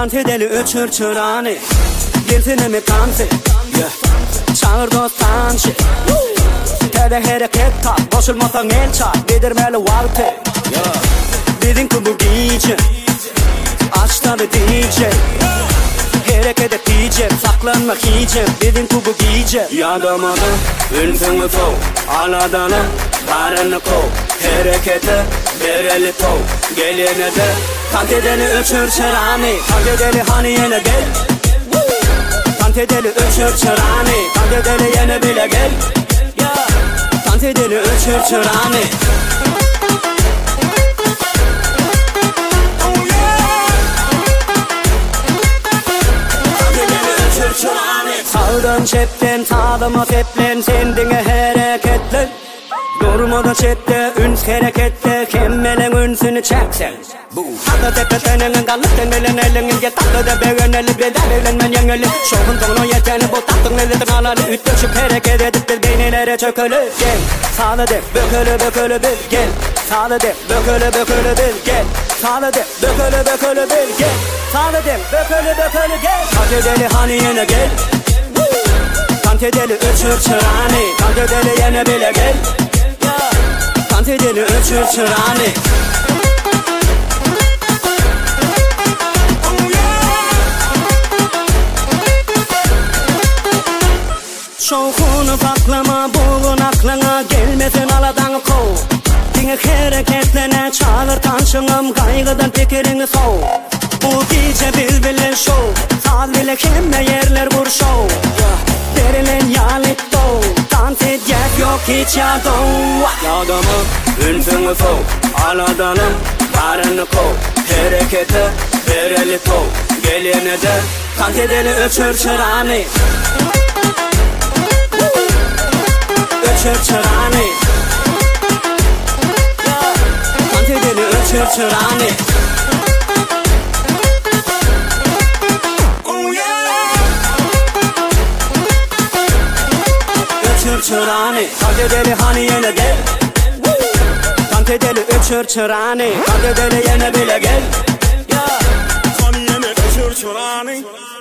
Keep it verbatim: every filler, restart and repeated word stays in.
Tantedeli öçür çırani Girtine mi kanti Çağır dostançı Tede hareket tak Boşulmasan el çak Bidirmeli valti Bidin ki bu giyce Aç tabi D J Hareket et D J Saklanmak iyice Bidin ki bu giyce Yadamadı Ünfünü tov Aladana Barını kov Harekete Bereli tov Gelene de Tantedeli öçür çırani Tantedeli hani yine gel Tantedeli öçür çırani Tantedeli yine bile gel Tantedeli öçür çırani Sağdan çepten sağdama teplen Sendine hareketlen Durmadan çette üns hareketle Kemmelen ünsünü çeksen Hatta tepetenin kalıkten elin elin Ge tatlı da beğeneli bedelilen men yengeli Şokun tonu yeteni bu tatlın elin alalı Ütleşip hareket edip bir beynilere çökülü Gel sağlı de bökülü bökülü bil Gel sağlı de bökülü bökülü bil Gel sağlı de bökülü bökülü bil Gel sağlı de bökülü bökülü gel Tantedeli hani yine gel Tantedeli öçür çırani Tantedeli yine bile gel Tantedeli öçür çırani Şokunu paklama buğun aklına Gelmesin aladan kov Dine hareketlene çağır tanşınım Kaygıdan fikirini sov Bu gece bilbilin şov Sağ bile kemme yerler vur şov Verilen yalit doğ Dans edecek yok hiç yadım Yadamı ünfünü fov Aladanım barını kov Harekete bereli tov Gelene de Tantedeli öçür çırani Öçür çırani Tantedeli öçür çırani Öçür çırani Tantedeli hani yine gel Tantedeli öçür çırani Tantedeli yine bile gel Hani yine öçür çırani